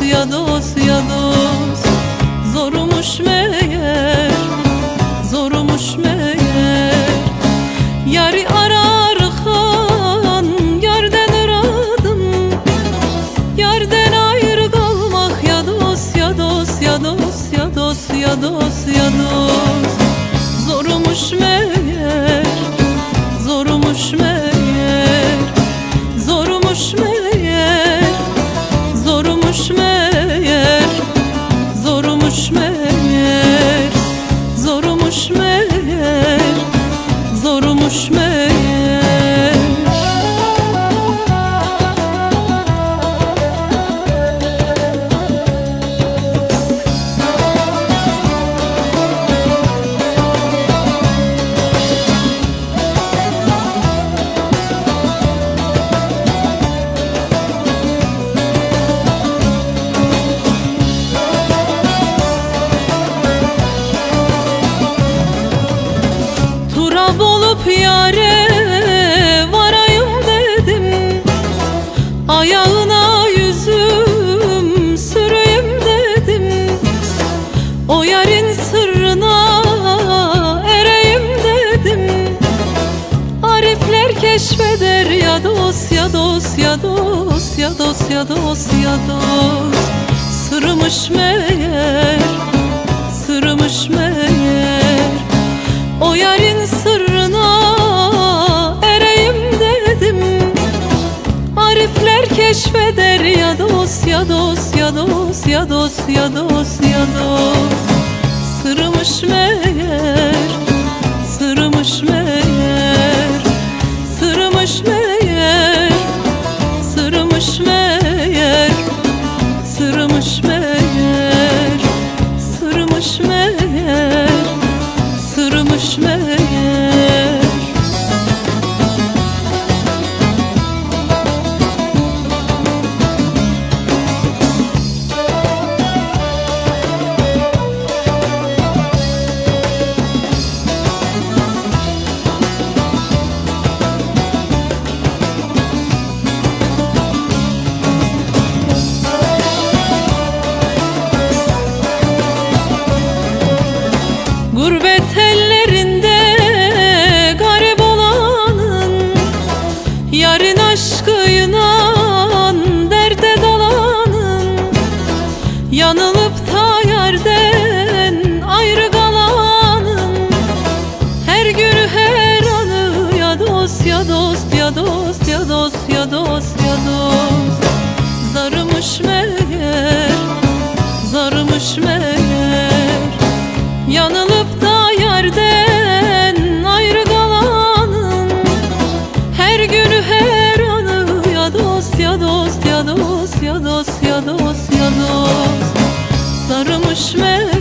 ya dost ya dost. Zormuş meğer, zormuş meğer. Yarı ararken yerden aradım, yerden ayrı kalmak ya dost ya dost ya dost ya dost ya dost ya dost. Zormuş meğer, zormuş meğer, zormuş meğer, zormuş meğer, zormuş meğer, zormuş meğer, zormuş meğer. Turab olup yâre varayım dedim, ayağına yüzüm süreyim dedim. O yarın sırrına ereyim dedim. Arifler keşfeder ya dost ya dost ya dost ya dost ya dost ya dost. Sırmış meğer, sırmış meğer. O yarın sırrına ereyim dedim. Arifler keşfeder ya dost ya dost ya dost ya dost ya dost ya dost. Sırmış meğer, sırmış meğer, sırmış meğer, sırmış meğer, sırmış meğer, sırmış meğer, sırmış meğer. Gurbet ellerinde garip olanın, yarın aşkıyla derde dalanın, yanılıp da yerden ayrı kalanın, her günü her anı ya dost ya dost ya dost ya dost ya dost ya dost. Zarımış meğer, zarımış meğer. Yanılıp da yerden ayrı kalanın, her günü her anı ya dost ya dost ya dost ya dost ya dost ya dost. Sarmış meğer.